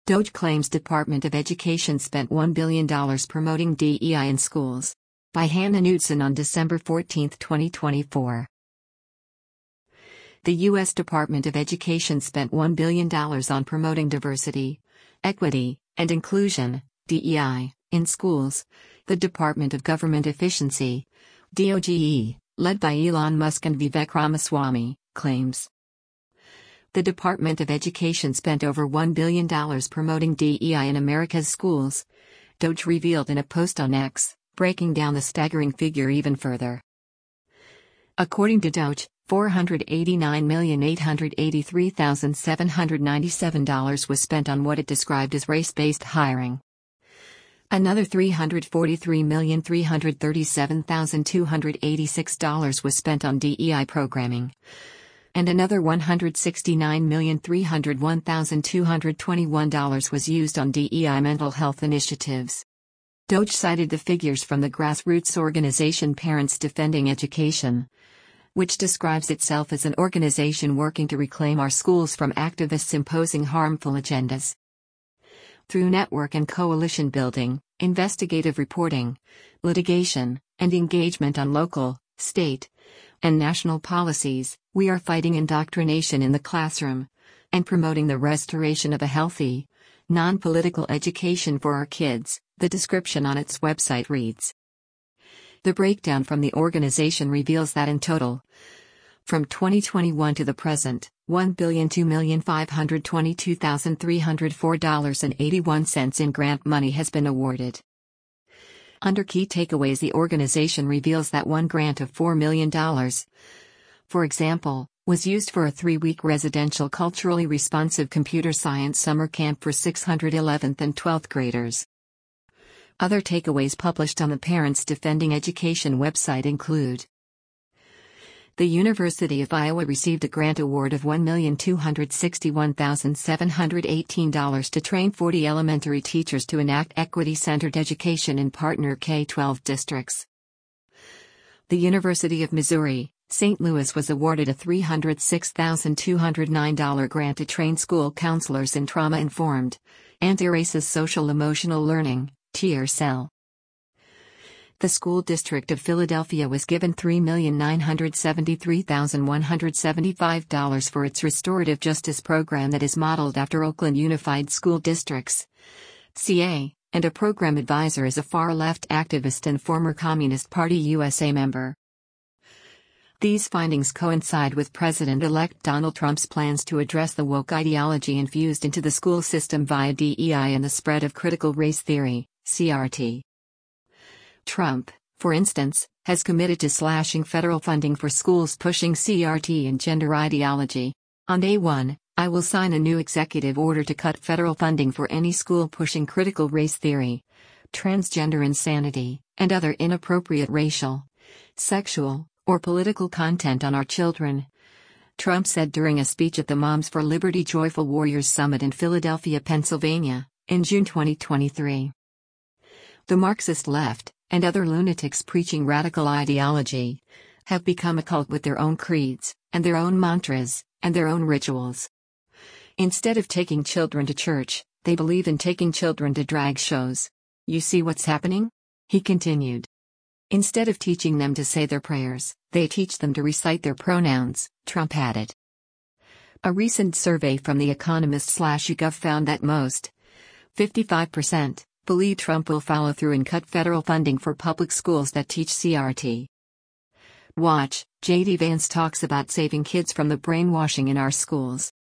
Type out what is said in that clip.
DOJ claims Department of Education spent $1 billion promoting DEI in schools. By Hannah Knudsen on December 14, 2024. The U.S. Department of Education spent $1 billion on promoting diversity, equity, and inclusion, DEI, in schools, the Department of Government Efficiency, DOGE, led by Elon Musk and Vivek Ramaswamy, claims. The Department of Education spent over $1 billion promoting DEI in America's schools, DOGE revealed in a post on X, breaking down the staggering figure even further. According to DOGE, $489,883,797 was spent on what it described as race-based hiring. Another $343,337,286 was spent on DEI programming. And another $169,301,221 was used on DEI mental health initiatives. DOGE cited the figures from the grassroots organization Parents Defending Education, which describes itself as an organization working to reclaim our schools from activists imposing harmful agendas. Through network and coalition building, investigative reporting, litigation, and engagement on local, state, and national policies, we are fighting indoctrination in the classroom and promoting the restoration of a healthy, non-political education for our kids, the description on its website reads. The breakdown from the organization reveals that in total, from 2021 to the present, $1,2,522,304.81 in grant money has been awarded. Under key takeaways, the organization reveals that one grant of $4 million, for example, was used for a 3-week residential culturally responsive computer science summer camp for 611th and 12th graders. Other takeaways published on the Parents Defending Education website include: the University of Iowa received a grant award of $1,261,718 to train 40 elementary teachers to enact equity-centered education in partner K-12 districts. The University of Missouri, St. Louis was awarded a $306,209 grant to train school counselors in trauma-informed, anti-racist social-emotional learning, TEAR-CEL. The School District of Philadelphia was given $3,973,175 for its restorative justice program that is modeled after Oakland Unified School District's, CA, and a program advisor is a far-left activist and former Communist Party USA member. These findings coincide with President-elect Donald Trump's plans to address the woke ideology infused into the school system via DEI and the spread of critical race theory, CRT. Trump, for instance, has committed to slashing federal funding for schools pushing CRT and gender ideology. On day one, I will sign a new executive order to cut federal funding for any school pushing critical race theory, transgender insanity, and other inappropriate racial, sexual, or political content on our children, Trump said during a speech at the Moms for Liberty Joyful Warriors Summit in Philadelphia, Pennsylvania, in June 2023. The Marxist left, and other lunatics preaching radical ideology, have become a cult with their own creeds, and their own mantras, and their own rituals. Instead of taking children to church, they believe in taking children to drag shows. You see what's happening? He continued. Instead of teaching them to say their prayers, they teach them to recite their pronouns, Trump added. A recent survey from The Economist/YouGov found that most, 55%, believe Trump will follow through and cut federal funding for public schools that teach CRT. Watch, J.D. Vance talks about saving kids from the brainwashing in our schools.